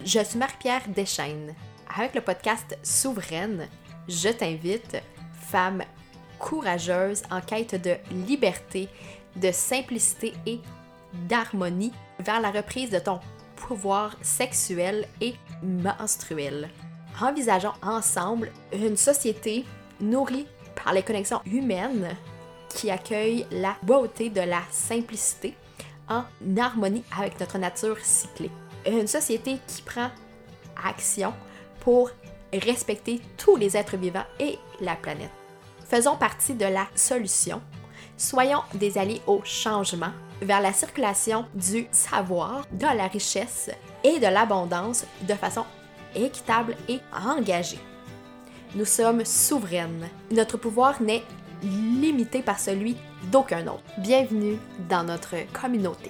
Je suis Marie-Pierre Deschênes. Avec le podcast Souveraine, je t'invite, femme courageuse en quête de liberté, de simplicité et d'harmonie, vers la reprise de ton pouvoir sexuel et menstruel. Envisageons ensemble une société nourrie par les connexions humaines qui accueille la beauté de la simplicité en harmonie avec notre nature cyclée. Une société qui prend action pour respecter tous les êtres vivants et la planète. Faisons partie de la solution. Soyons des alliés au changement vers la circulation du savoir, de la richesse et de l'abondance de façon équitable et engagée. Nous sommes souveraines. Notre pouvoir n'est limité par celui d'aucun autre. Bienvenue dans notre communauté.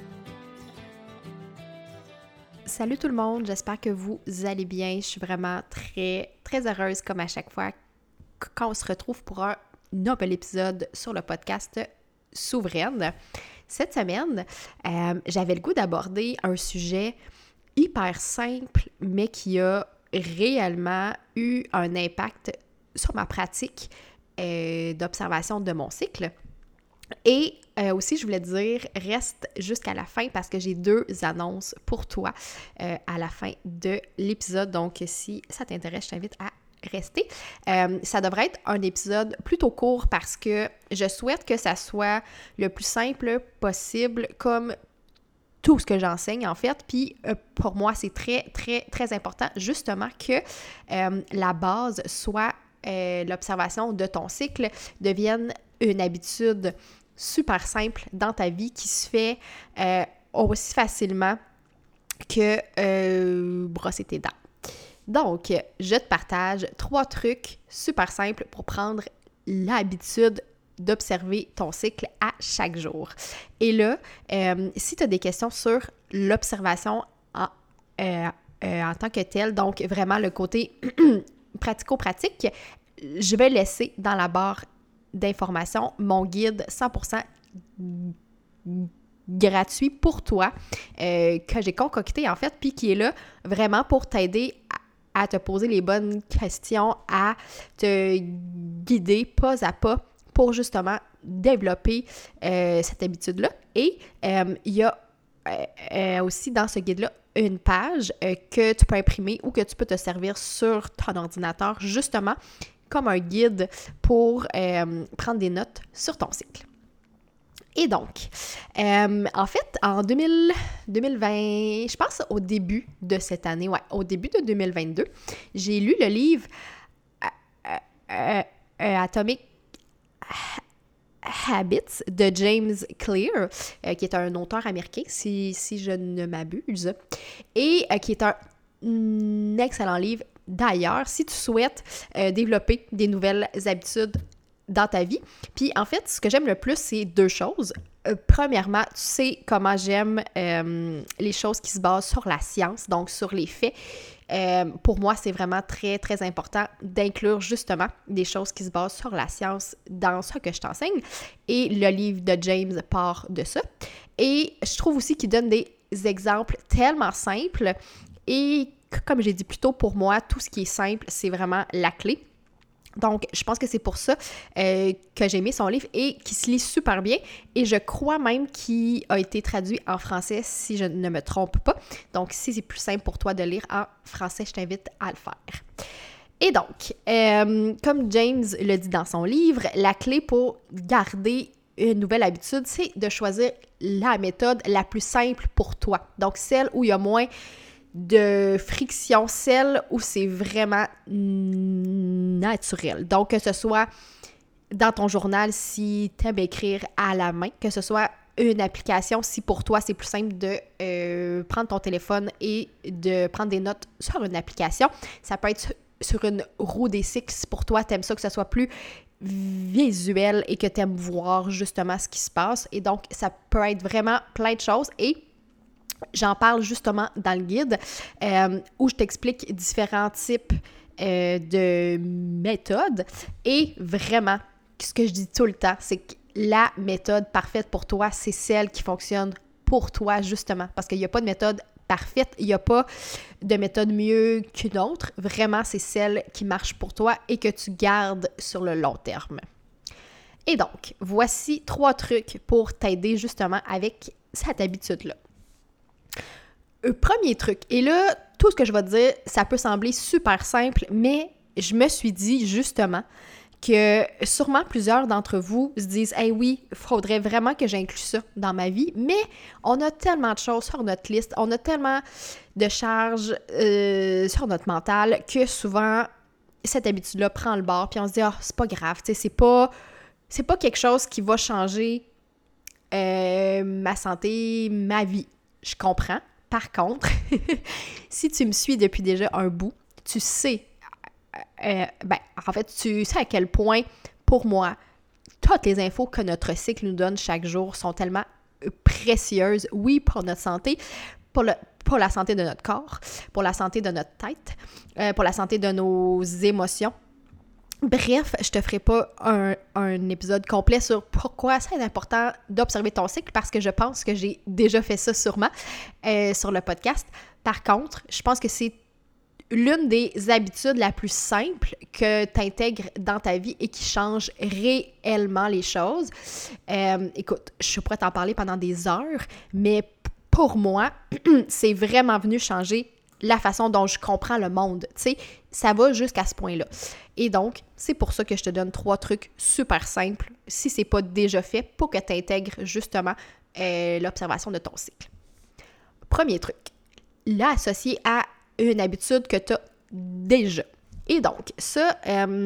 Salut tout le monde, j'espère que vous allez bien. Je suis vraiment très heureuse comme à chaque fois quand on se retrouve pour un nouvel épisode sur le podcast Souveraine. Cette semaine, j'avais le goût d'aborder un sujet hyper simple, mais qui a réellement eu un impact sur ma pratique d'observation de mon cycle. Et aussi, je voulais dire, reste jusqu'à la fin parce que j'ai 2 annonces pour toi à la fin de l'épisode. Donc, si ça t'intéresse, je t'invite à rester. Ça devrait être un épisode plutôt court parce que je souhaite que ça soit le plus simple possible comme tout ce que j'enseigne en fait. Puis pour moi, c'est très important justement que la base soit l'observation de ton cycle devienne une habitude super simple dans ta vie qui se fait aussi facilement que brosser tes dents. Donc, je te partage 3 trucs super simples pour prendre l'habitude d'observer ton cycle à chaque jour. Et là, si tu as des questions sur l'observation en tant que telle, donc vraiment le côté pratico-pratique, je vais laisser dans la barre d'informations mon guide 100% gratuit pour toi que j'ai concocté en fait, puis qui est là vraiment pour t'aider à te poser les bonnes questions, à te guider pas à pas pour justement développer cette habitude-là. Et il y a aussi dans ce guide-là une page que tu peux imprimer ou que tu peux te servir sur ton ordinateur justement comme un guide pour prendre des notes sur ton cycle. Et donc, en fait, en 2020, je pense au début de cette année, au début de 2022, j'ai lu le livre Atomic Habits de James Clear, qui est un auteur américain, si je ne m'abuse, et qui est un excellent livre. D'ailleurs, si tu souhaites développer des nouvelles habitudes dans ta vie, puis en fait, ce que j'aime le plus, c'est 2 choses. Premièrement, tu sais comment j'aime les choses qui se basent sur la science, donc sur les faits. Pour moi, c'est vraiment très important d'inclure justement des choses qui se basent sur la science dans ce que je t'enseigne. Et le livre de James part de ça. Et je trouve aussi qu'il donne des exemples tellement simples et comme j'ai dit plus tôt, pour moi, tout ce qui est simple, c'est vraiment la clé. Donc, je pense que c'est pour ça que j'ai aimé son livre et qu'il se lit super bien. Et je crois même qu'il a été traduit en français, si je ne me trompe pas. Donc, si c'est plus simple pour toi de lire en français, je t'invite à le faire. Et donc, comme James le dit dans son livre, la clé pour garder une nouvelle habitude, c'est de choisir la méthode la plus simple pour toi. Donc, celle où il y a moins de friction, celle où c'est vraiment naturel. Donc, que ce soit dans ton journal si tu aimes écrire à la main, que ce soit une application si pour toi c'est plus simple de prendre ton téléphone et de prendre des notes sur une application. Ça peut être sur une roue des cycles si pour toi tu aimes ça que ce soit plus visuel et que tu aimes voir justement ce qui se passe. Et donc, ça peut être vraiment plein de choses et j'en parle justement dans le guide où je t'explique différents types de méthodes et vraiment, ce que je dis tout le temps, c'est que la méthode parfaite pour toi, c'est celle qui fonctionne pour toi justement parce qu'il n'y a pas de méthode parfaite. Il n'y a pas de méthode mieux qu'une autre. Vraiment, c'est celle qui marche pour toi et que tu gardes sur le long terme. Et donc, voici 3 trucs pour t'aider justement avec cette habitude-là. Premier truc, et là, tout ce que je vais te dire, ça peut sembler super simple, mais je me suis dit justement que sûrement plusieurs d'entre vous se disent « Hey oui, il faudrait vraiment que j'inclue ça dans ma vie », mais on a tellement de choses sur notre liste, on a tellement de charges sur notre mental que souvent, cette habitude-là prend le bord, puis on se dit « Ah, c'est pas grave, tu sais, c'est pas quelque chose qui va changer ma santé, ma vie. » Je comprends. Par contre, si tu me suis depuis déjà un bout, tu sais, tu sais à quel point, pour moi, toutes les infos que notre cycle nous donne chaque jour sont tellement précieuses, oui, pour notre santé, pour la santé de notre corps, pour la santé de notre tête, pour la santé de nos émotions. Bref, je te ferai pas un épisode complet sur pourquoi c'est important d'observer ton cycle parce que je pense que j'ai déjà fait ça sûrement sur le podcast. Par contre, je pense que c'est l'une des habitudes la plus simple que tu intègres dans ta vie et qui change réellement les choses. Écoute, je pourrais t'en parler pendant des heures, mais pour moi, c'est vraiment venu changer la façon dont je comprends le monde. Tu sais, ça va jusqu'à ce point-là. Et donc, c'est pour ça que je te donne 3 trucs super simples, si c'est pas déjà fait, pour que tu intègres justement l'observation de ton cycle. Premier truc, l'associer à une habitude que tu as déjà. Et donc, ça,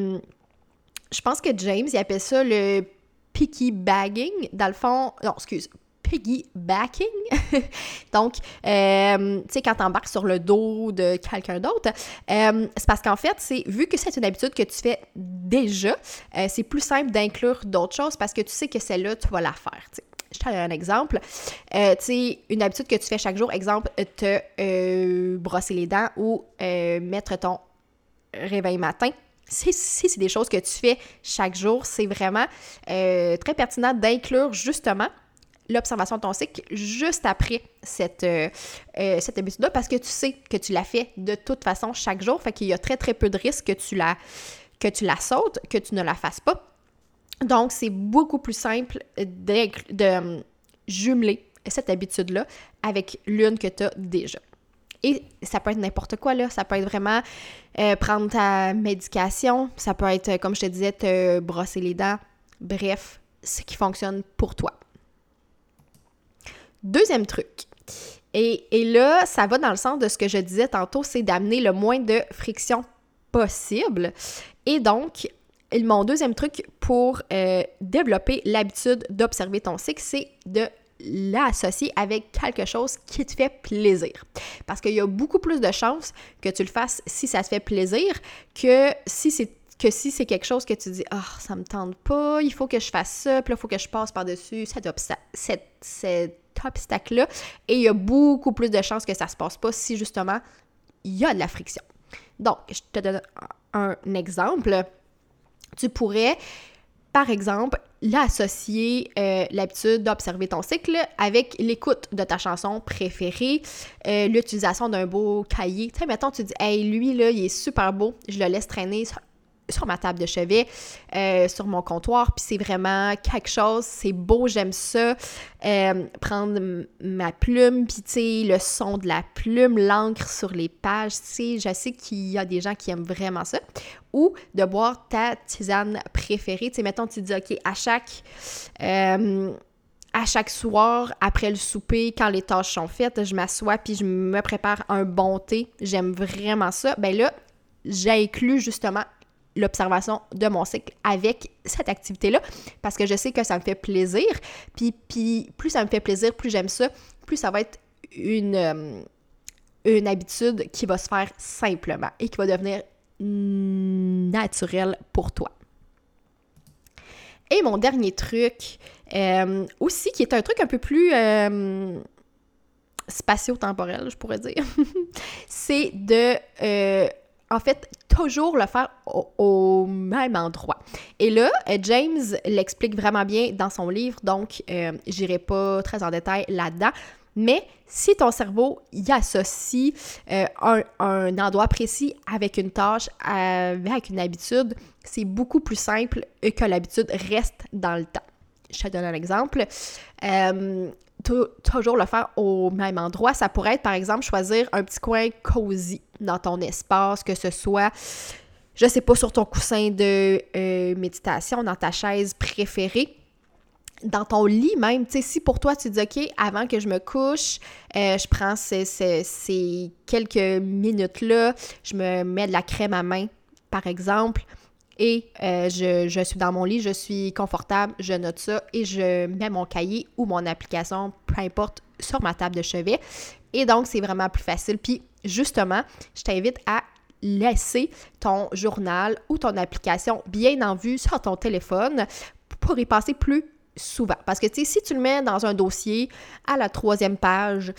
je pense que James, il appelle ça le piggybacking. Dans le fond, non, piggybacking. Donc, tu sais, quand tu embarques sur le dos de quelqu'un d'autre, c'est parce qu'en fait, vu que c'est une habitude que tu fais déjà, c'est plus simple d'inclure d'autres choses parce que tu sais que celle-là, tu vas la faire, tu sais. Je te donne un exemple. Tu sais, une habitude que tu fais chaque jour, exemple, te brosser les dents ou mettre ton réveil matin. Si c'est des choses que tu fais chaque jour, c'est vraiment très pertinent d'inclure justement l'observation de ton cycle juste après cette habitude-là parce que tu sais que tu la fais de toute façon chaque jour. Fait qu'il y a très, très peu de risques que tu la sautes, que tu ne la fasses pas. Donc, c'est beaucoup plus simple de jumeler cette habitude-là avec l'une que tu as déjà. Et ça peut être n'importe quoi, là. Ça peut être vraiment prendre ta médication. Ça peut être, comme je te disais, te brosser les dents. Bref, ce qui fonctionne pour toi. Deuxième truc. Et là, ça va dans le sens de ce que je disais tantôt, c'est d'amener le moins de friction possible. Et donc, mon deuxième truc pour développer l'habitude d'observer ton cycle, c'est de l'associer avec quelque chose qui te fait plaisir. Parce qu'il y a beaucoup plus de chances que tu le fasses si ça te fait plaisir que si c'est quelque chose que tu dis « Ah, ça me tente pas, il faut que je fasse ça, puis là, il faut que je passe par-dessus cet obstacle-là. » Et il y a beaucoup plus de chances que ça se passe pas si, justement, il y a de la friction. Donc, je te donne un exemple. Tu pourrais, par exemple, l'associer l'habitude d'observer ton cycle avec l'écoute de ta chanson préférée, l'utilisation d'un beau cahier. Tu sais, mettons, tu dis « Hey, lui, là, il est super beau, je le laisse traîner sur ma table de chevet, sur mon comptoir, puis c'est vraiment quelque chose, c'est beau, j'aime ça. Prendre ma plume, puis tu sais, le son de la plume, l'encre sur les pages, tu sais, je sais qu'il y a des gens qui aiment vraiment ça. Ou de boire ta tisane préférée. Tu sais, mettons, tu te dis, OK, à chaque soir, après le souper, quand les tâches sont faites, je m'assois puis je me prépare un bon thé. J'aime vraiment ça. Ben là, j'inclus justement l'observation de mon cycle avec cette activité-là parce que je sais que ça me fait plaisir. Puis plus ça me fait plaisir, plus j'aime ça, plus ça va être une habitude qui va se faire simplement et qui va devenir naturelle pour toi. Et mon dernier truc, aussi, qui est un truc un peu plus spatio-temporel, je pourrais dire, c'est de, en fait, toujours le faire au même endroit. Et là, James l'explique vraiment bien dans son livre, donc j'irai pas très en détail là-dedans, Mais si ton cerveau y associe un endroit précis avec une tâche, avec une habitude, c'est beaucoup plus simple que l'habitude reste dans le temps. Je te donne un exemple. Toujours le faire au même endroit. Ça pourrait être, par exemple, choisir un petit coin cosy dans ton espace, que ce soit, je sais pas, sur ton coussin de méditation, dans ta chaise préférée, dans ton lit même. Tu sais, si pour toi, tu dis, OK, avant que je me couche, je prends ces quelques minutes-là, je me mets de la crème à main, par exemple, et je suis dans mon lit, je suis confortable, je note ça et je mets mon cahier ou mon application, peu importe, sur ma table de chevet. Et donc, c'est vraiment plus facile. Puis, justement, je t'invite à laisser ton journal ou ton application bien en vue sur ton téléphone pour y passer plus souvent. Parce que, tu sais, si tu le mets dans un dossier à la 3e page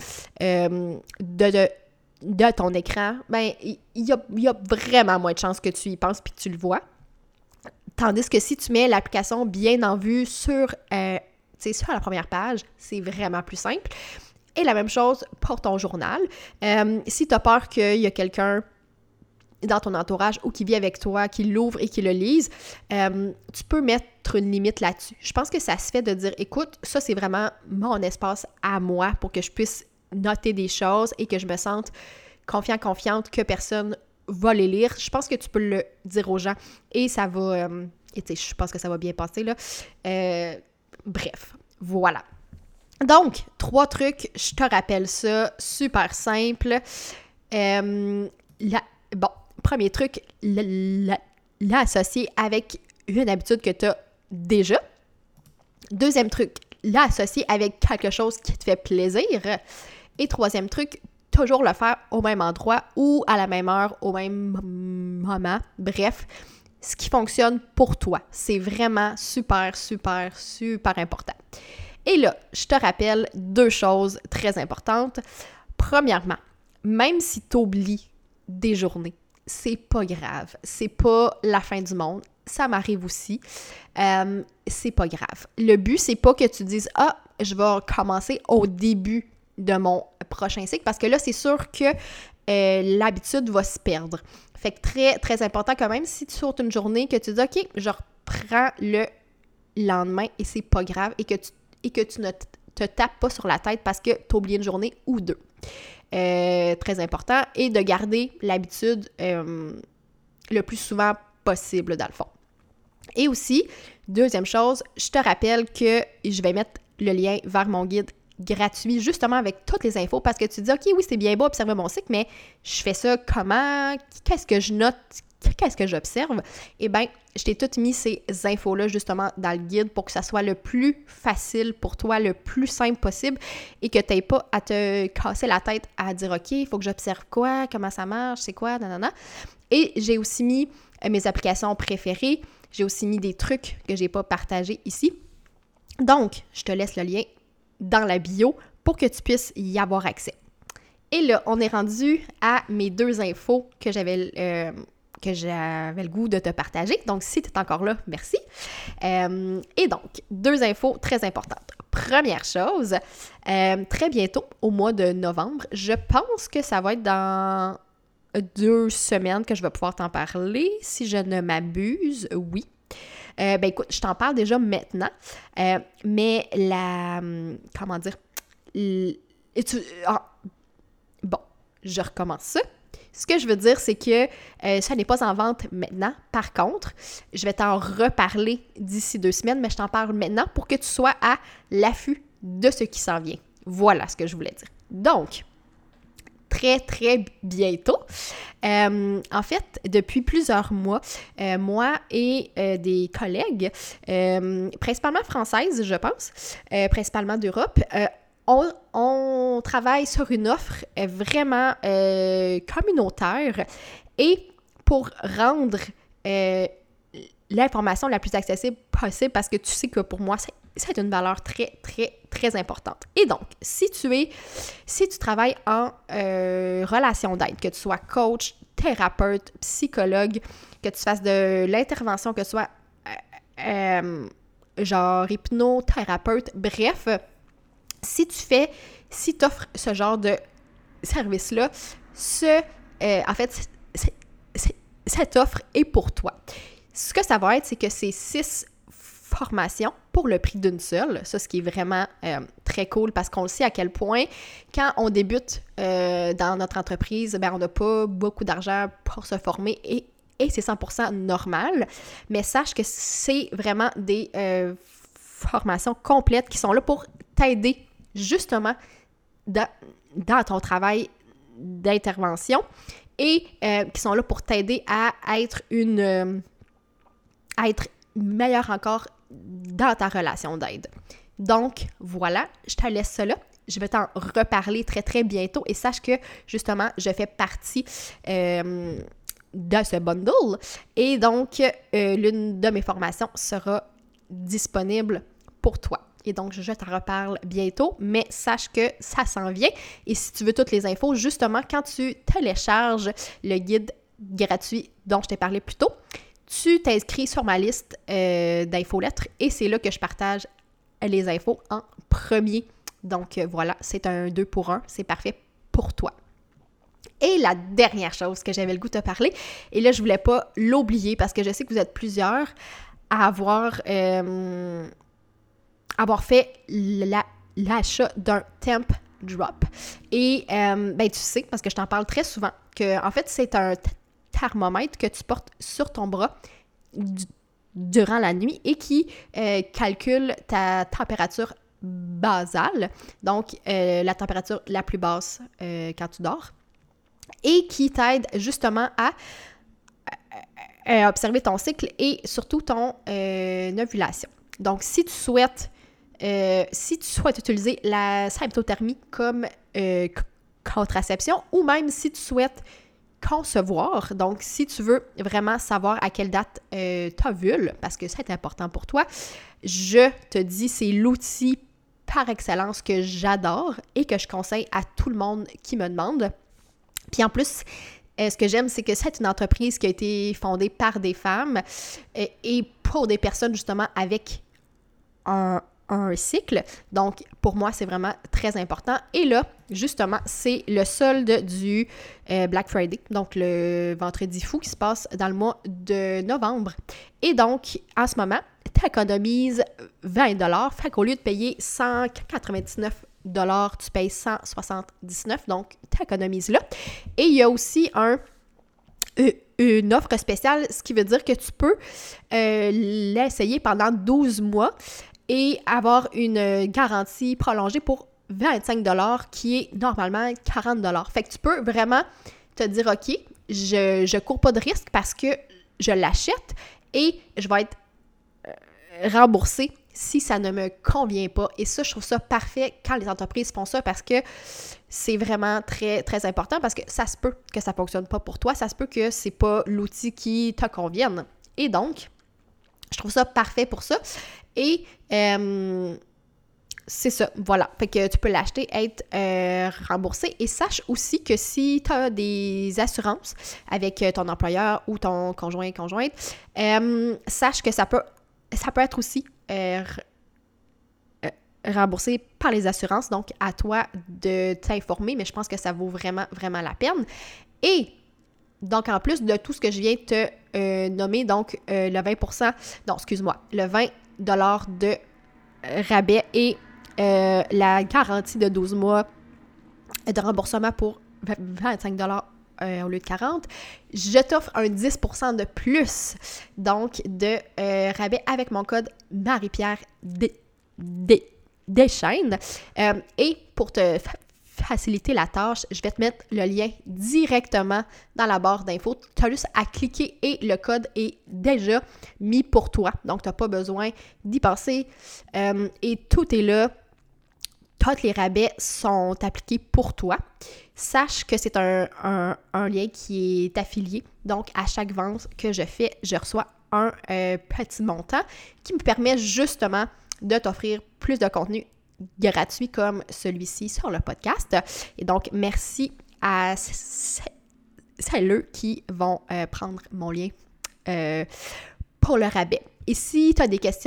de ton écran, ben il y a vraiment moins de chances que tu y penses puis que tu le vois. Tandis que si tu mets l'application bien en vue sur la première page, c'est vraiment plus simple. Et la même chose pour ton journal. Si tu as peur qu'il y a quelqu'un dans ton entourage ou qui vit avec toi, qui l'ouvre et qui le lise, tu peux mettre une limite là-dessus. Je pense que ça se fait de dire, écoute, ça c'est vraiment mon espace à moi pour que je puisse noter des choses et que je me sente confiante que personne va les lire. Je pense que tu peux le dire aux gens et ça va... je pense que ça va bien passer, là. Bref, voilà. Donc, 3 trucs, je te rappelle ça, super simple. Premier truc, l'associer avec une habitude que tu as déjà. Deuxième truc, l'associer avec quelque chose qui te fait plaisir. Et troisième truc, toujours le faire au même endroit ou à la même heure, au même moment. Bref, ce qui fonctionne pour toi. C'est vraiment super, super, super important. Et là, je te rappelle 2 choses très importantes. Premièrement, même si tu oublies des journées, c'est pas grave. C'est pas la fin du monde. Ça m'arrive aussi. C'est pas grave. Le but, c'est pas que tu dises « Ah, je vais commencer au début de mon prochain cycle » parce que là, c'est sûr que l'habitude va se perdre. Fait que très, très important quand même, si tu sautes une journée, que tu dis « OK, je reprends le lendemain et c'est pas grave » et que tu ne te tapes pas sur la tête parce que tu as oublié une journée ou 2. Très important. Et de garder l'habitude le plus souvent possible, dans le fond. Et aussi, deuxième chose, je te rappelle que je vais mettre le lien vers mon guide gratuit, justement avec toutes les infos, parce que tu dis, OK, oui, c'est bien beau observer mon cycle, mais je fais ça comment? Qu'est-ce que je note? Qu'est-ce que j'observe? Eh bien, je t'ai toutes mis ces infos-là justement dans le guide pour que ça soit le plus facile pour toi, le plus simple possible et que tu n'aies pas à te casser la tête à dire, OK, il faut que j'observe quoi? Comment ça marche? C'est quoi? Nanana. Et j'ai aussi mis mes applications préférées. J'ai aussi mis des trucs que je n'ai pas partagés ici. Donc, je te laisse le lien dans la bio pour que tu puisses y avoir accès. Et là, on est rendu à mes 2 infos que j'avais le goût de te partager. Donc, si tu es encore là, merci. Et donc, 2 infos très importantes. Première chose, très bientôt, au mois de novembre, je pense que ça va être dans 2 semaines que je vais pouvoir t'en parler, si je ne m'abuse, oui. Écoute, je t'en parle déjà maintenant, mais je recommence ça. Ce que je veux dire, c'est que ça n'est pas en vente maintenant. Par contre, je vais t'en reparler d'ici 2 semaines, mais je t'en parle maintenant pour que tu sois à l'affût de ce qui s'en vient. Voilà ce que je voulais dire. Donc, très, très bientôt. En fait, depuis plusieurs mois, moi et des collègues, principalement françaises, je pense, principalement d'Europe, on travaille sur une offre vraiment communautaire et pour rendre l'information la plus accessible possible parce que tu sais que pour moi, c'est une valeur très, très, très importante. Et donc, si tu travailles en relation d'aide, que tu sois coach, thérapeute, psychologue, que tu fasses de l'intervention, que tu sois genre hypnothérapeute, bref, si tu fais si tu offres ce genre de service-là, en fait, cette offre est pour toi. Ce que ça va être, c'est que c'est 6 formations pour le prix d'une seule. Ça, ce qui est vraiment très cool parce qu'on le sait à quel point, quand on débute dans notre entreprise, on n'a pas beaucoup d'argent pour se former et c'est 100% normal. Mais sache que c'est vraiment des formations complètes qui sont là pour t'aider justement dans ton travail d'intervention et qui sont là pour t'aider à être meilleur encore dans ta relation d'aide. Donc, voilà, je te laisse ça là. Je vais t'en reparler très, très bientôt et sache que, justement, je fais partie de ce bundle et donc, l'une de mes formations sera disponible pour toi. Et donc, je t'en reparle bientôt, mais sache que ça s'en vient. Et si tu veux toutes les infos, justement, quand tu télécharges le guide gratuit dont je t'ai parlé plus tôt, tu t'inscris sur ma liste d'infolettres et c'est là que je partage les infos en premier. Donc, voilà, c'est un 2 pour 1, c'est parfait pour toi. Et la dernière chose que j'avais le goût de te parler, et là, je voulais pas l'oublier parce que je sais que vous êtes plusieurs à avoir fait l'achat d'un temp drop. Et tu sais, parce que je t'en parle très souvent, que en fait, c'est un thermomètre que tu portes sur ton bras durant la nuit et qui calcule ta température basale, donc la température la plus basse quand tu dors, et qui t'aide justement à observer ton cycle et surtout ton ovulation. Donc, si tu souhaites utiliser la symptothermie comme contraception ou même si tu souhaites concevoir, donc si tu veux vraiment savoir à quelle date t'ovules, parce que c'est important pour toi, je te dis, c'est l'outil par excellence que j'adore et que je conseille à tout le monde qui me demande. Puis en plus, ce que j'aime, c'est que c'est une entreprise qui a été fondée par des femmes et pour des personnes justement avec un cycle. Donc, pour moi, c'est vraiment très important. Et là, justement, c'est le solde du Black Friday, donc le vendredi fou qui se passe dans le mois de novembre. Et donc, en ce moment, tu économises 20$. Fait qu'au lieu de payer 199$, tu payes 179$. Donc, tu économises là. Et il y a aussi une offre spéciale, ce qui veut dire que tu peux l'essayer pendant 12 mois et avoir une garantie prolongée pour 25$ qui est normalement 40$. Fait que tu peux vraiment te dire, OK, je cours pas de risque parce que je l'achète et je vais être remboursée si ça ne me convient pas. Et ça, je trouve ça parfait quand les entreprises font ça parce que c'est vraiment très, très important parce que ça se peut que ça ne fonctionne pas pour toi, ça se peut que c'est pas l'outil qui te convienne. Et donc, je trouve ça parfait pour ça. Et c'est ça, voilà. Fait que tu peux l'acheter, être remboursé. Et sache aussi que si tu as des assurances avec ton employeur ou ton conjointe, sache que ça peut être aussi remboursé par les assurances. Donc, à toi de t'informer, mais je pense que ça vaut vraiment, vraiment la peine. Et donc, en plus de tout ce que je viens de te nommer, donc le 20%, non, excuse-moi, le 20$ de rabais et la garantie de 12 mois de remboursement pour 25$ au lieu de 40$, je t'offre un 10% de plus, donc de rabais avec mon code Marie-Pierre Deschaines. Et pour te faciliter la tâche, je vais te mettre le lien directement dans la barre d'infos. Tu as juste à cliquer et le code est déjà mis pour toi. Donc, tu n'as pas besoin d'y passer. Et tout est là. Tous les rabais sont appliqués pour toi. Sache que c'est un lien qui est affilié. Donc, à chaque vente que je fais, je reçois un petit montant qui me permet justement de t'offrir plus de contenu gratuit comme celui-ci sur le podcast. Et donc, merci à celles qui vont prendre mon lien pour le rabais. Et si tu as des questions,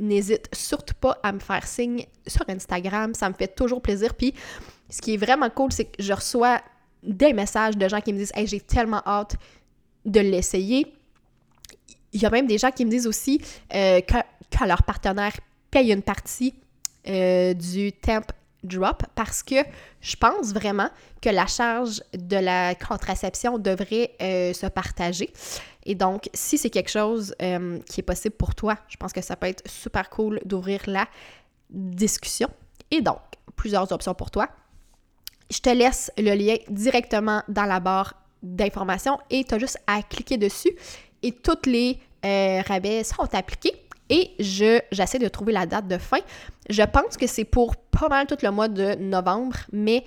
n'hésite surtout pas à me faire signe sur Instagram. Ça me fait toujours plaisir. Puis, ce qui est vraiment cool, c'est que je reçois des messages de gens qui me disent « Hey, j'ai tellement hâte de l'essayer ». Il y a même des gens qui me disent aussi que leur partenaire paye une partie du temp drop parce que je pense vraiment que la charge de la contraception devrait se partager. Et donc, si c'est quelque chose qui est possible pour toi, je pense que ça peut être super cool d'ouvrir la discussion. Et donc, plusieurs options pour toi. Je te laisse le lien directement dans la barre d'informations et tu as juste à cliquer dessus et tous les rabais sont appliqués. Et j'essaie de trouver la date de fin. Je pense que c'est pour pas mal tout le mois de novembre, mais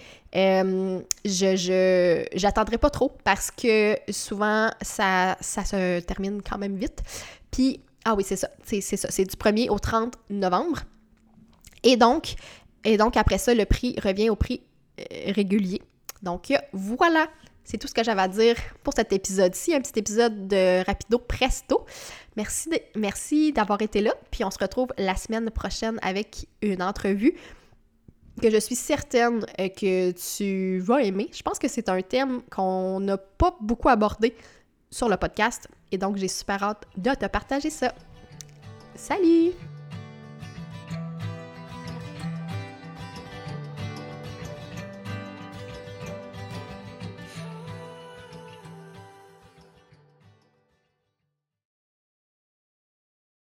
j'attendrai pas trop parce que souvent, ça se termine quand même vite. Puis, ah oui, c'est ça, c'est du 1er au 30 novembre. Et donc après ça, le prix revient au prix régulier. Donc, voilà, c'est tout ce que j'avais à dire pour cet épisode-ci. Un petit épisode de Rapido Presto. Merci d'avoir été là. Puis on se retrouve la semaine prochaine avec une entrevue que je suis certaine que tu vas aimer. Je pense que c'est un thème qu'on n'a pas beaucoup abordé sur le podcast. Et donc, j'ai super hâte de te partager ça. Salut!